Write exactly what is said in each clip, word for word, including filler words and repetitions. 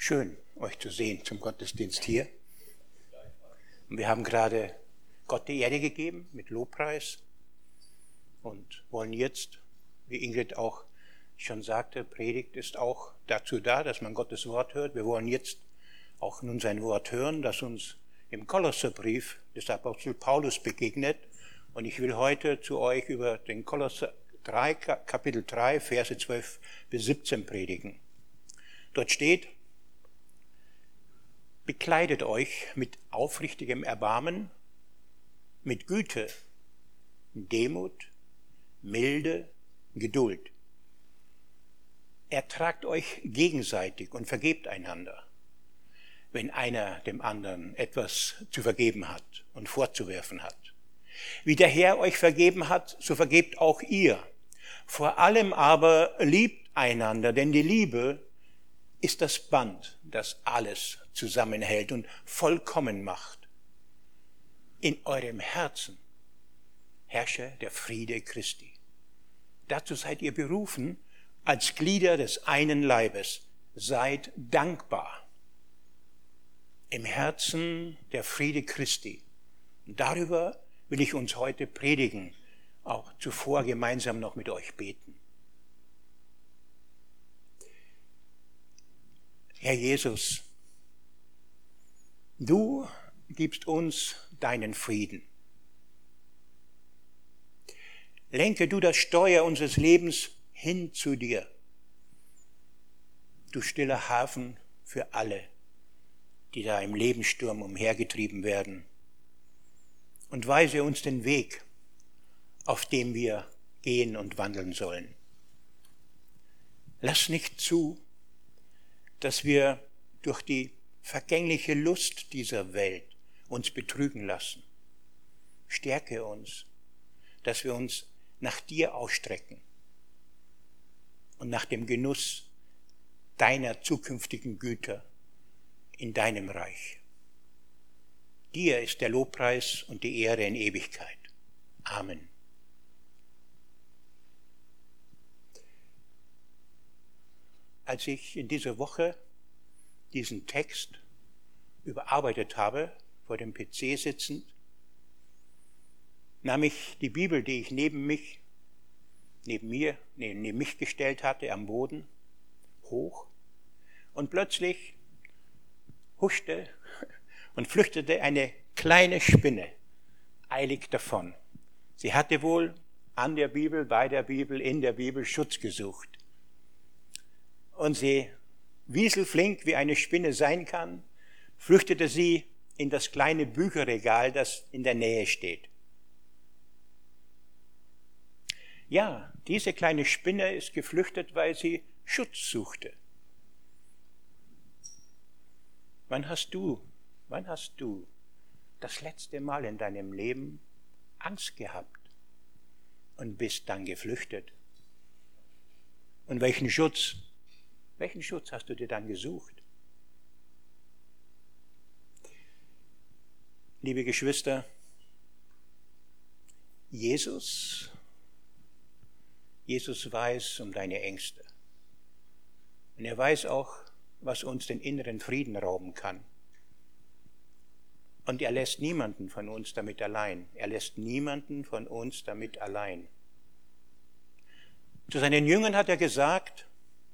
Schön, euch zu sehen zum Gottesdienst hier. Und wir haben gerade Gott die Erde gegeben mit Lobpreis und wollen jetzt, wie Ingrid auch schon sagte, Predigt ist auch dazu da, dass man Gottes Wort hört. Wir wollen jetzt auch nun sein Wort hören, das uns im Kolosserbrief des Apostel Paulus begegnet. Und ich will heute zu euch über den Kolosser drei, Kapitel drei, Verse zwölf bis siebzehn predigen. Dort steht: Bekleidet euch mit aufrichtigem Erbarmen, mit Güte, Demut, Milde, Geduld. Ertragt euch gegenseitig und vergebt einander, wenn einer dem anderen etwas zu vergeben hat und vorzuwerfen hat. Wie der Herr euch vergeben hat, so vergebt auch ihr. Vor allem aber liebt einander, denn die Liebe ist das Band, das alles zusammenhält und vollkommen macht. In eurem Herzen herrsche der Friede Christi. Dazu seid ihr berufen, als Glieder des einen Leibes. Seid dankbar. Im Herzen der Friede Christi. Und darüber will ich uns heute predigen, auch zuvor gemeinsam noch mit euch beten. Herr Jesus, du gibst uns deinen Frieden. Lenke du das Steuer unseres Lebens hin zu dir. Du stiller Hafen für alle, die da im Lebenssturm umhergetrieben werden. Und weise uns den Weg, auf dem wir gehen und wandeln sollen. Lass nicht zu, dass wir durch die vergängliche Lust dieser Welt uns betrügen lassen. Stärke uns, dass wir uns nach dir ausstrecken und nach dem Genuss deiner zukünftigen Güter in deinem Reich. Dir ist der Lobpreis und die Ehre in Ewigkeit. Amen. Als ich in dieser Woche diesen Text überarbeitet habe, vor dem P C sitzend, nahm ich die Bibel, die ich neben mich, neben mir, neben mich gestellt hatte, am Boden, hoch, und plötzlich huschte und flüchtete eine kleine Spinne eilig davon. Sie hatte wohl an der Bibel, bei der Bibel, in der Bibel Schutz gesucht. Und sie, wieselflink wie eine Spinne sein kann, flüchtete sie in das kleine Bücherregal, das in der Nähe steht. Ja, diese kleine Spinne ist geflüchtet, weil sie Schutz suchte. Wann hast du, wann hast du das letzte Mal in deinem Leben Angst gehabt und bist dann geflüchtet? Und welchen Schutz, welchen Schutz hast du dir dann gesucht? Liebe Geschwister, Jesus, Jesus weiß um deine Ängste. Und er weiß auch, was uns den inneren Frieden rauben kann. Und er lässt niemanden von uns damit allein. Er lässt niemanden von uns damit allein. Zu seinen Jüngern hat er gesagt: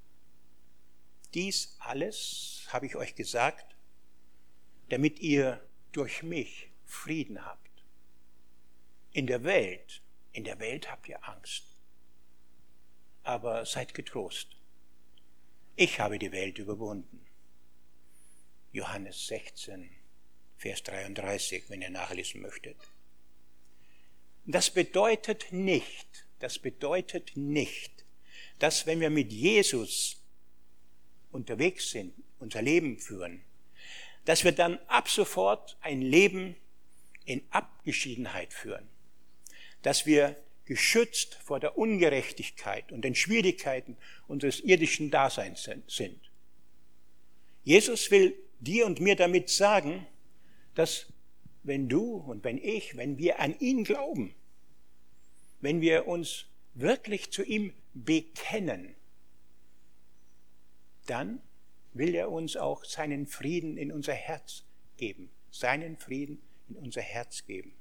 Dies alles habe ich euch gesagt, damit ihr durch mich Frieden habt. In der Welt, in der Welt habt ihr Angst. Aber seid getrost. Ich habe die Welt überwunden. Johannes sechzehn, Vers dreiunddreißig, wenn ihr nachlesen möchtet. Das bedeutet nicht, das bedeutet nicht, dass wenn wir mit Jesus unterwegs sind, unser Leben führen, dass wir dann ab sofort ein Leben in Abgeschiedenheit führen, dass wir geschützt vor der Ungerechtigkeit und den Schwierigkeiten unseres irdischen Daseins sind. Jesus will dir und mir damit sagen, dass wenn du und wenn ich, wenn wir an ihn glauben, wenn wir uns wirklich zu ihm bekennen, dann will er uns auch seinen Frieden in unser Herz geben. Seinen Frieden in unser Herz geben.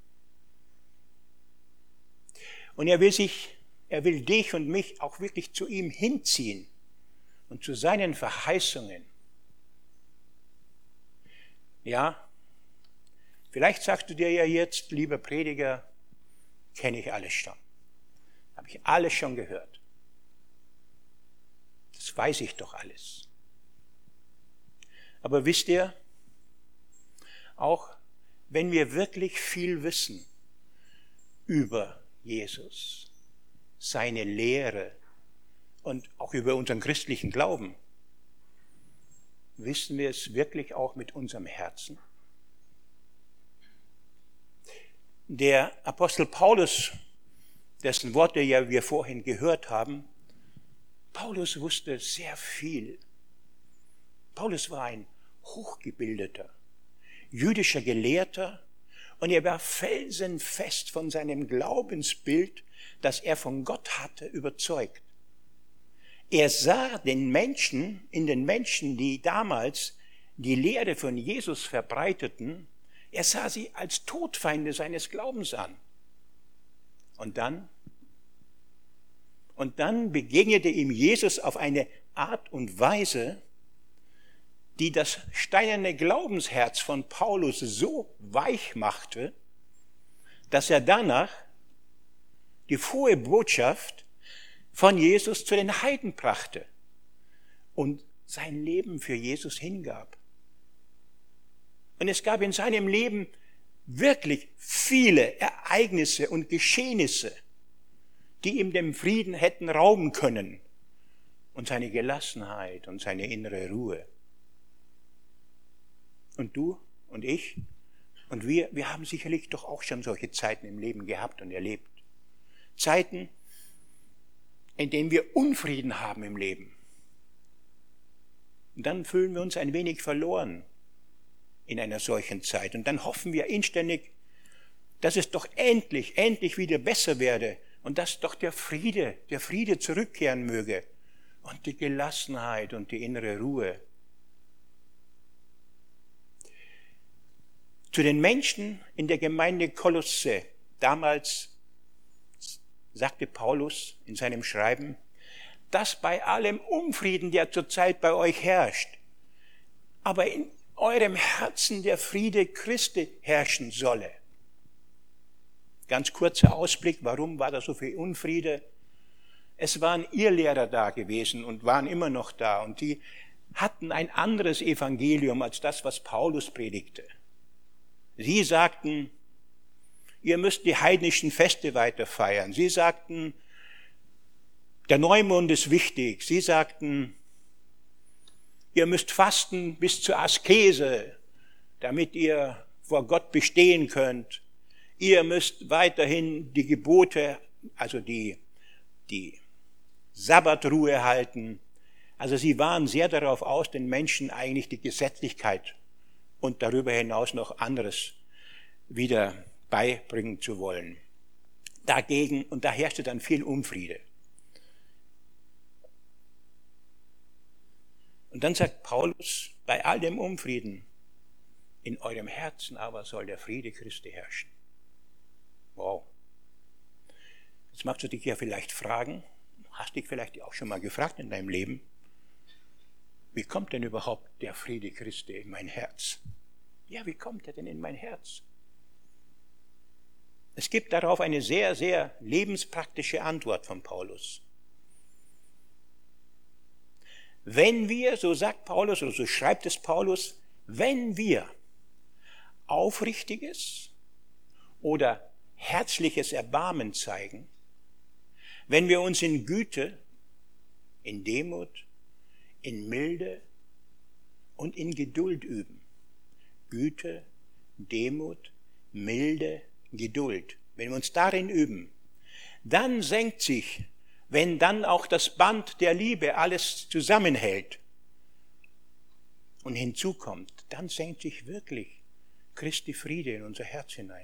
Und er will sich, er will dich und mich auch wirklich zu ihm hinziehen und zu seinen Verheißungen. Ja, vielleicht sagst du dir ja jetzt, lieber Prediger, kenne ich alles schon. Habe ich alles schon gehört. Das weiß ich doch alles. Aber wisst ihr, auch wenn wir wirklich viel wissen über Jesus, seine Lehre und auch über unseren christlichen Glauben, wissen wir es wirklich auch mit unserem Herzen? Der Apostel Paulus, dessen Worte ja wir vorhin gehört haben, Paulus wusste sehr viel. Paulus war ein hochgebildeter, jüdischer Gelehrter und er war felsenfest von seinem Glaubensbild, das er von Gott hatte, überzeugt. Er sah den Menschen, in den Menschen, die damals die Lehre von Jesus verbreiteten, er sah sie als Todfeinde seines Glaubens an. Und dann, und dann begegnete ihm Jesus auf eine Art und Weise, die das steinerne Glaubensherz von Paulus so weich machte, dass er danach die frohe Botschaft von Jesus zu den Heiden brachte und sein Leben für Jesus hingab. Und es gab in seinem Leben wirklich viele Ereignisse und Geschehnisse, die ihm den Frieden hätten rauben können und seine Gelassenheit und seine innere Ruhe. Und du und ich und wir, wir haben sicherlich doch auch schon solche Zeiten im Leben gehabt und erlebt. Zeiten, in denen wir Unfrieden haben im Leben. Und dann fühlen wir uns ein wenig verloren in einer solchen Zeit. Und dann hoffen wir inständig, dass es doch endlich, endlich wieder besser werde und dass doch der Friede, der Friede zurückkehren möge und die Gelassenheit und die innere Ruhe. Zu den Menschen in der Gemeinde Kolosse, damals sagte Paulus in seinem Schreiben, dass bei allem Unfrieden, der zurzeit bei euch herrscht, aber in eurem Herzen der Friede Christi herrschen solle. Ganz kurzer Ausblick, warum war da so viel Unfriede? Es waren Irrlehrer da gewesen und waren immer noch da und die hatten ein anderes Evangelium als das, was Paulus predigte. Sie sagten, ihr müsst die heidnischen Feste weiter feiern. Sie sagten, der Neumond ist wichtig. Sie sagten, ihr müsst fasten bis zur Askese, damit ihr vor Gott bestehen könnt. Ihr müsst weiterhin die Gebote, also die, die Sabbatruhe halten. Also sie waren sehr darauf aus, den Menschen eigentlich die Gesetzlichkeit und darüber hinaus noch anderes wieder beibringen zu wollen. Dagegen, und da herrschte dann viel Unfriede. Und dann sagt Paulus, bei all dem Unfrieden, in eurem Herzen aber soll der Friede Christi herrschen. Wow. Jetzt magst du dich ja vielleicht fragen, hast dich vielleicht auch schon mal gefragt in deinem Leben, wie kommt denn überhaupt der Friede Christi in mein Herz? Ja, wie kommt er denn in mein Herz? Es gibt darauf eine sehr, sehr lebenspraktische Antwort von Paulus. Wenn wir, so sagt Paulus, oder so schreibt es Paulus, wenn wir aufrichtiges oder herzliches Erbarmen zeigen, wenn wir uns in Güte, in Demut, in Milde und in Geduld üben. Güte, Demut, Milde, Geduld. Wenn wir uns darin üben, dann senkt sich, wenn dann auch das Band der Liebe alles zusammenhält und hinzukommt, dann senkt sich wirklich Christi Friede in unser Herz hinein.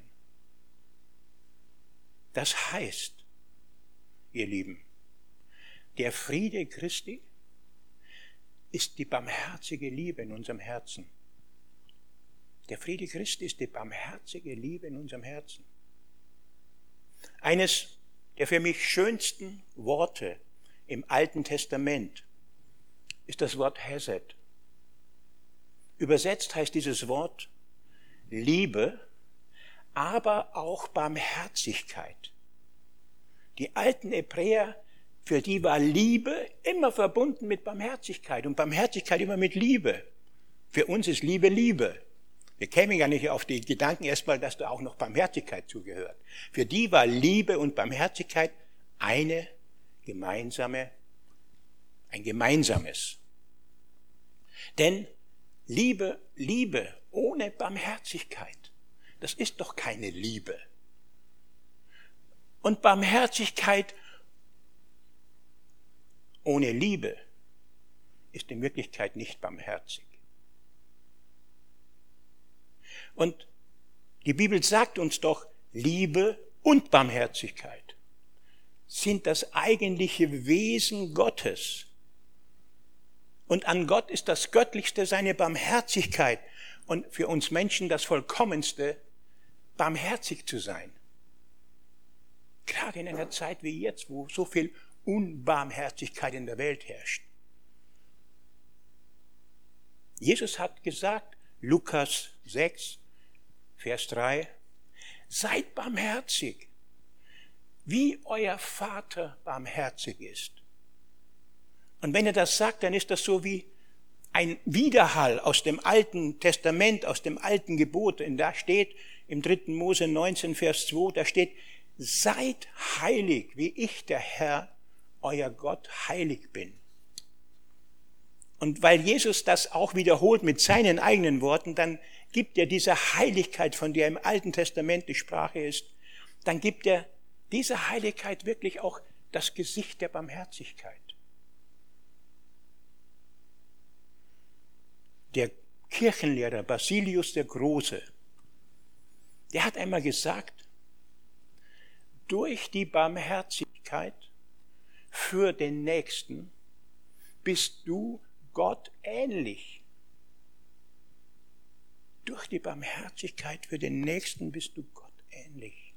Das heißt, ihr Lieben, der Friede Christi, ist die barmherzige Liebe in unserem Herzen. Der Friede Christi ist die barmherzige Liebe in unserem Herzen. Eines der für mich schönsten Worte im Alten Testament ist das Wort Hesed. Übersetzt heißt dieses Wort Liebe, aber auch Barmherzigkeit. Die alten Hebräer, für die war Liebe immer verbunden mit Barmherzigkeit und Barmherzigkeit immer mit Liebe. Für uns ist Liebe Liebe. Wir kämen ja nicht auf die Gedanken erstmal, dass da auch noch Barmherzigkeit zugehört. Für die war Liebe und Barmherzigkeit eine gemeinsame, ein gemeinsames. Denn Liebe, Liebe ohne Barmherzigkeit, das ist doch keine Liebe. Und Barmherzigkeit ohne Liebe ist in Wirklichkeit nicht barmherzig. Und die Bibel sagt uns doch, Liebe und Barmherzigkeit sind das eigentliche Wesen Gottes. Und an Gott ist das Göttlichste seine Barmherzigkeit und für uns Menschen das Vollkommenste, barmherzig zu sein. Gerade in einer Zeit wie jetzt, wo so viel Unbarmherzigkeit in der Welt herrscht. Jesus hat gesagt, Lukas sechs, Vers drei, seid barmherzig, wie euer Vater barmherzig ist. Und wenn er das sagt, dann ist das so wie ein Widerhall aus dem Alten Testament, aus dem alten Gebot. Und da steht im dritten Mose neunzehn, Vers zwei, da steht, seid heilig, wie ich, der Herr, euer Gott, heilig bin. Und weil Jesus das auch wiederholt mit seinen eigenen Worten, dann gibt er diese Heiligkeit, von der im Alten Testament die Sprache ist, dann gibt er dieser Heiligkeit wirklich auch das Gesicht der Barmherzigkeit. Der Kirchenlehrer Basilius der Große, der hat einmal gesagt, durch die Barmherzigkeit für den Nächsten bist du Gott ähnlich. Durch die Barmherzigkeit für den Nächsten bist du Gott ähnlich.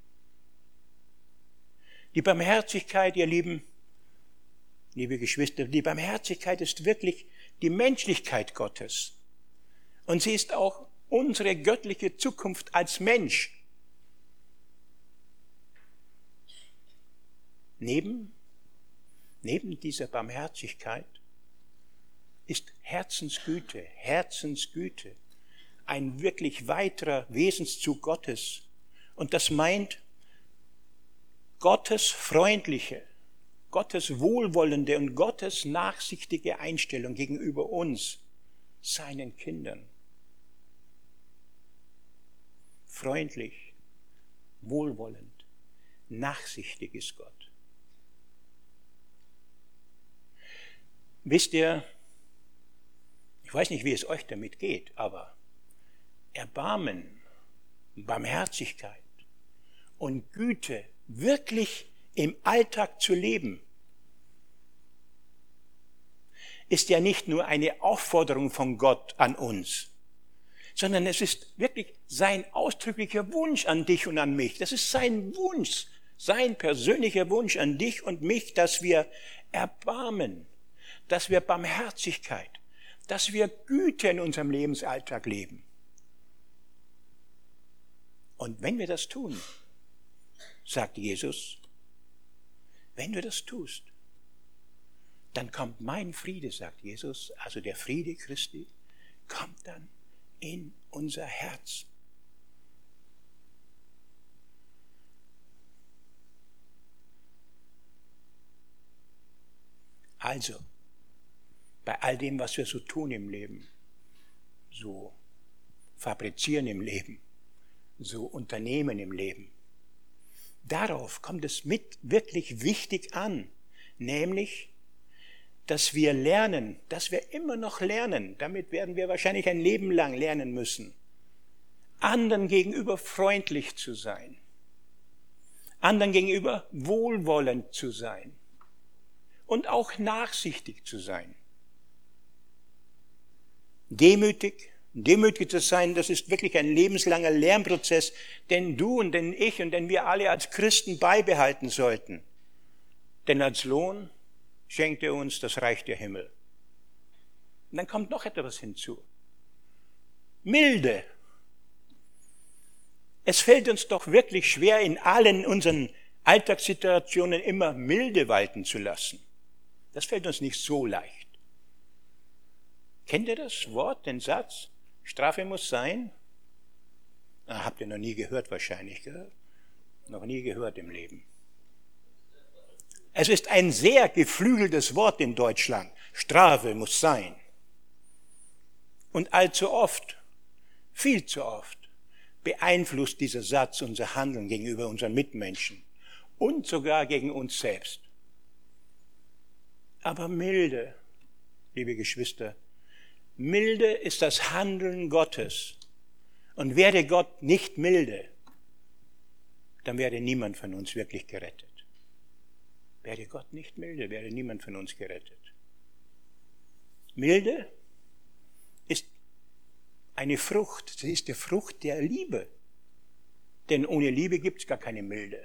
Die Barmherzigkeit, ihr Lieben, liebe Geschwister, die Barmherzigkeit ist wirklich die Menschlichkeit Gottes. Und sie ist auch unsere göttliche Zukunft als Mensch. Neben, neben dieser Barmherzigkeit ist Herzensgüte, Herzensgüte ein wirklich weiterer Wesenszug Gottes. Und das meint Gottes freundliche, Gottes wohlwollende und Gottes nachsichtige Einstellung gegenüber uns, seinen Kindern. Freundlich, wohlwollend, nachsichtig ist Gott. Wisst ihr, ich weiß nicht, wie es euch damit geht, aber Erbarmen, Barmherzigkeit und Güte wirklich im Alltag zu leben, ist ja nicht nur eine Aufforderung von Gott an uns, sondern es ist wirklich sein ausdrücklicher Wunsch an dich und an mich. Das ist sein Wunsch, sein persönlicher Wunsch an dich und mich, dass wir Erbarmen, dass wir Barmherzigkeit, dass wir Güte in unserem Lebensalltag leben. Und wenn wir das tun, sagt Jesus, wenn du das tust, dann kommt mein Friede, sagt Jesus, also der Friede Christi, kommt dann in unser Herz. Also, bei all dem, was wir so tun im Leben, so fabrizieren im Leben, so unternehmen im Leben, darauf kommt es mit wirklich wichtig an, nämlich, dass wir lernen, dass wir immer noch lernen, damit werden wir wahrscheinlich ein Leben lang lernen müssen, anderen gegenüber freundlich zu sein, anderen gegenüber wohlwollend zu sein und auch nachsichtig zu sein. Demütig, demütig zu sein, das ist wirklich ein lebenslanger Lernprozess, den du und den ich und den wir alle als Christen beibehalten sollten. Denn als Lohn schenkt er uns das Reich der Himmel. Und dann kommt noch etwas hinzu. Milde. Es fällt uns doch wirklich schwer, in allen unseren Alltagssituationen immer Milde walten zu lassen. Das fällt uns nicht so leicht. Kennt ihr das Wort, den Satz? Strafe muss sein? Ah, habt ihr noch nie gehört wahrscheinlich, gell? Noch nie gehört im Leben. Es ist ein sehr geflügeltes Wort in Deutschland. Strafe muss sein. Und allzu oft, viel zu oft, beeinflusst dieser Satz unser Handeln gegenüber unseren Mitmenschen und sogar gegen uns selbst. Aber Milde, liebe Geschwister, Milde ist das Handeln Gottes. Und wäre Gott nicht milde, dann wäre niemand von uns wirklich gerettet. Wäre Gott nicht milde, wäre niemand von uns gerettet. Milde ist eine Frucht, sie ist die Frucht der Liebe. Denn ohne Liebe gibt es gar keine Milde.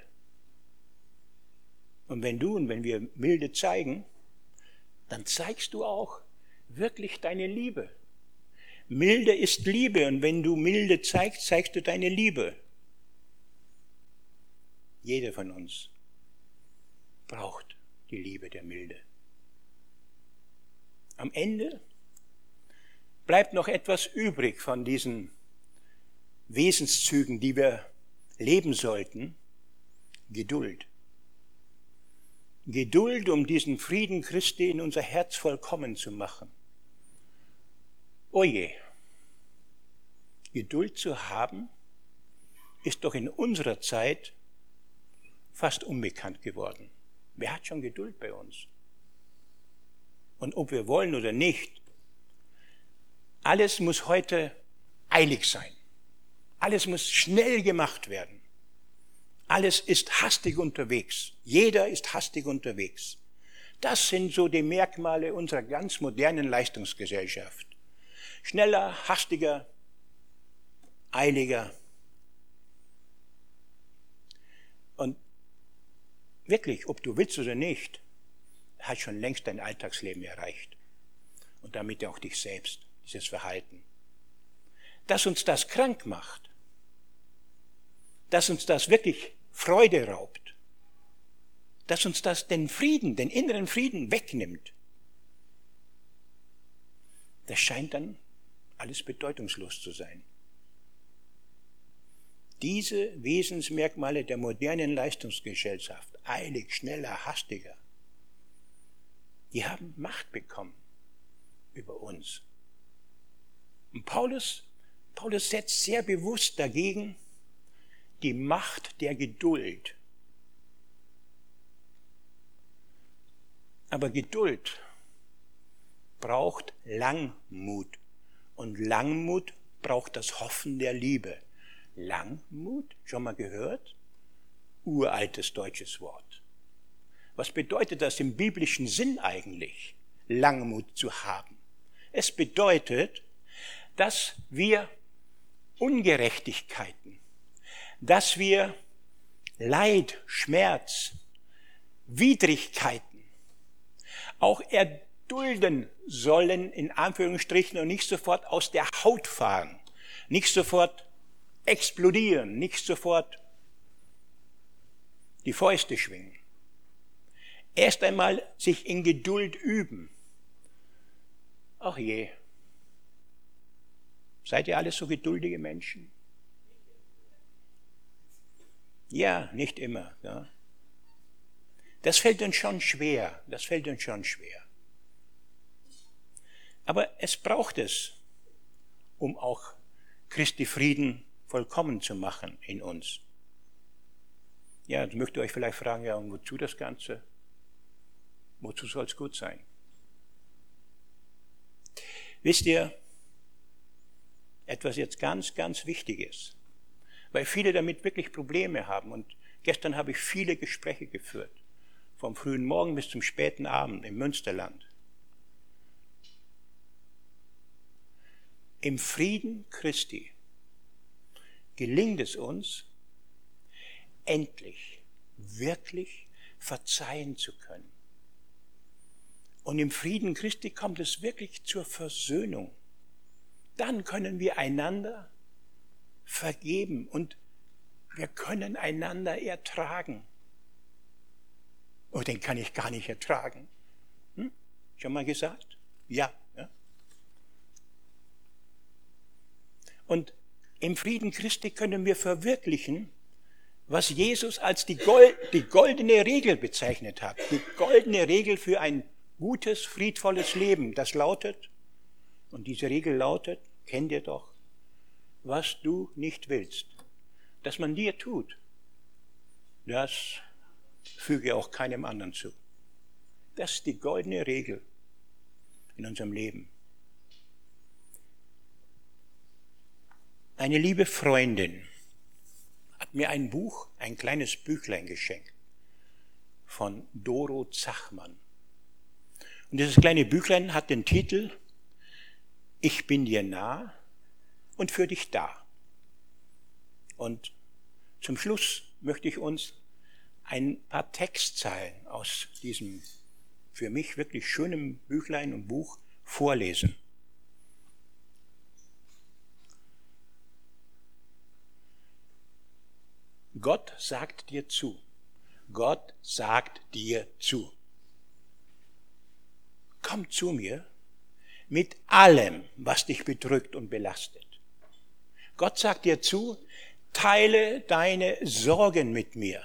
Und wenn du und wenn wir Milde zeigen, dann zeigst du auch wirklich deine Liebe. Milde ist Liebe und wenn du Milde zeigst, zeigst du deine Liebe. Jeder von uns braucht die Liebe der Milde. Am Ende bleibt noch etwas übrig von diesen Wesenszügen, die wir leben sollten. Geduld. Geduld, um diesen Frieden Christi in unser Herz vollkommen zu machen. Oje, Geduld zu haben, ist doch in unserer Zeit fast unbekannt geworden. Wer hat schon Geduld bei uns? Und ob wir wollen oder nicht, alles muss heute eilig sein. Alles muss schnell gemacht werden. Alles ist hastig unterwegs. Jeder ist hastig unterwegs. Das sind so die Merkmale unserer ganz modernen Leistungsgesellschaft. Schneller, hastiger, eiliger. Und wirklich, ob du willst oder nicht, hat schon längst dein Alltagsleben erreicht. Und damit auch dich selbst, dieses Verhalten. Dass uns das krank macht, dass uns das wirklich Freude raubt, dass uns das den Frieden, den inneren Frieden wegnimmt, das scheint dann alles bedeutungslos zu sein. Diese Wesensmerkmale der modernen Leistungsgesellschaft, eilig, schneller, hastiger, die haben Macht bekommen über uns. Und Paulus, Paulus setzt sehr bewusst dagegen die Macht der Geduld. Aber Geduld braucht Langmut. Und Langmut braucht das Hoffen der Liebe. Langmut, schon mal gehört? Uraltes deutsches Wort. Was bedeutet das im biblischen Sinn eigentlich, Langmut zu haben? Es bedeutet, dass wir Ungerechtigkeiten, dass wir Leid, Schmerz, Widrigkeiten auch erdulden sollen, in Anführungsstrichen, und nicht sofort aus der Haut fahren, nicht sofort explodieren, nicht sofort die Fäuste schwingen. Erst einmal sich in Geduld üben. Ach je, seid ihr alles so geduldige Menschen? Ja, nicht immer. Ja. Das fällt uns schon schwer, das fällt uns schon schwer. Aber es braucht es, um auch Christi Frieden vollkommen zu machen in uns. Ja, jetzt mögt ihr euch vielleicht fragen, ja, und wozu das Ganze? Wozu soll es gut sein? Wisst ihr, etwas jetzt ganz, ganz Wichtiges, weil viele damit wirklich Probleme haben. Und gestern habe ich viele Gespräche geführt, vom frühen Morgen bis zum späten Abend im Münsterland. im Frieden Christi gelingt es uns, endlich, wirklich verzeihen zu können. Und im Frieden Christi kommt es wirklich zur Versöhnung. Dann können wir einander vergeben und wir können einander ertragen. Oh, den kann ich gar nicht ertragen. Hm? Schon mal gesagt? Ja. ja. Und im Frieden Christi können wir verwirklichen, was Jesus als die, Gold, die goldene Regel bezeichnet hat. Die goldene Regel für ein gutes, friedvolles Leben. Das lautet, und diese Regel lautet, kennt ihr doch, was du nicht willst, dass man dir tut, das füge auch keinem anderen zu. Das ist die goldene Regel in unserem Leben. Eine liebe Freundin hat mir ein Buch, ein kleines Büchlein geschenkt von Doro Zachmann. Und dieses kleine Büchlein hat den Titel Ich bin dir nah und für dich da. Und zum Schluss möchte ich uns ein paar Textzeilen aus diesem für mich wirklich schönen Büchlein und Buch vorlesen. Gott sagt dir zu. Gott sagt dir zu. Komm zu mir mit allem, was dich bedrückt und belastet. Gott sagt dir zu, teile deine Sorgen mit mir.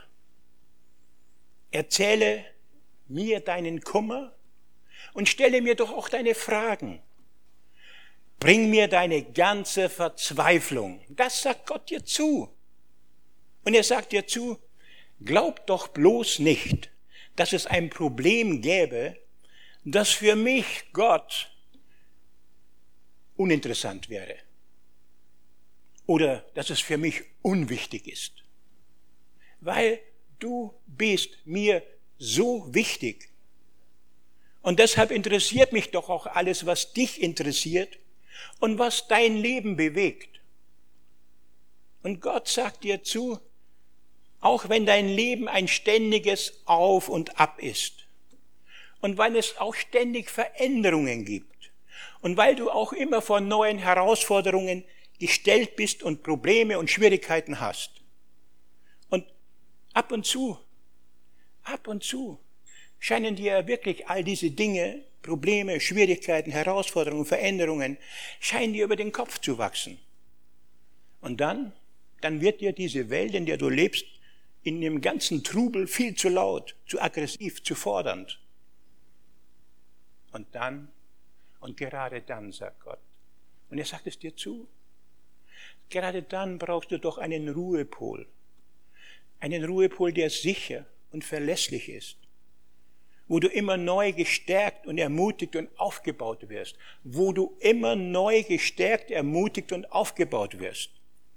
Erzähle mir deinen Kummer und stelle mir doch auch deine Fragen. Bring mir deine ganze Verzweiflung. Das sagt Gott dir zu. Und er sagt dir zu, glaub doch bloß nicht, dass es ein Problem gäbe, das für mich, Gott, uninteressant wäre. Oder dass es für mich unwichtig ist. Weil du bist mir so wichtig. Und deshalb interessiert mich doch auch alles, was dich interessiert und was dein Leben bewegt. Und Gott sagt dir zu, auch wenn dein Leben ein ständiges Auf und Ab ist und weil es auch ständig Veränderungen gibt und weil du auch immer vor neuen Herausforderungen gestellt bist und Probleme und Schwierigkeiten hast. Und ab und zu, ab und zu scheinen dir wirklich all diese Dinge, Probleme, Schwierigkeiten, Herausforderungen, Veränderungen, scheinen dir über den Kopf zu wachsen. Und dann, dann wird dir diese Welt, in der du lebst, in dem ganzen Trubel viel zu laut, zu aggressiv, zu fordernd. Und dann, und gerade dann, sagt Gott, und er sagt es dir zu, gerade dann brauchst du doch einen Ruhepol. Einen Ruhepol, der sicher und verlässlich ist. Wo du immer neu gestärkt und ermutigt und aufgebaut wirst. Wo du immer neu gestärkt, ermutigt und aufgebaut wirst.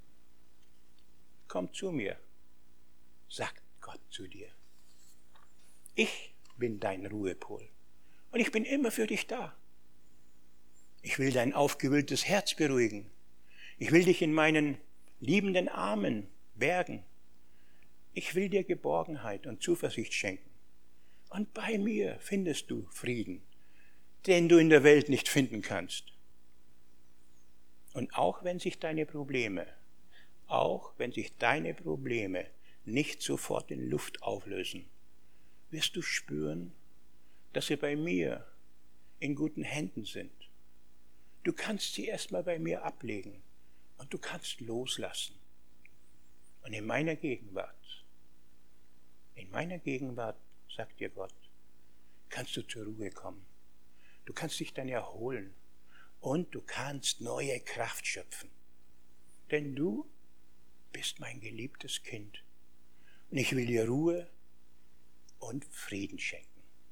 Komm zu mir, sagt Gott zu dir. Ich bin dein Ruhepol. Und ich bin immer für dich da. Ich will dein aufgewühltes Herz beruhigen. Ich will dich in meinen liebenden Armen bergen. Ich will dir Geborgenheit und Zuversicht schenken. Und bei mir findest du Frieden, den du in der Welt nicht finden kannst. Und auch wenn sich deine Probleme, auch wenn sich deine Probleme nicht sofort in Luft auflösen, wirst du spüren, dass sie bei mir in guten Händen sind. Du kannst sie erstmal bei mir ablegen und du kannst loslassen. Und in meiner Gegenwart, in meiner Gegenwart, sagt dir Gott, kannst du zur Ruhe kommen. Du kannst dich dann erholen und du kannst neue Kraft schöpfen. Denn du bist mein geliebtes Kind und ich will dir Ruhe und Frieden schenken.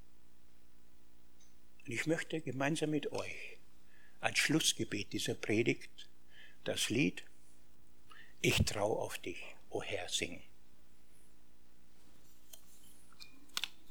Und ich möchte gemeinsam mit euch als Schlussgebet dieser Predigt das Lied Ich trau auf dich, o Herr, singen.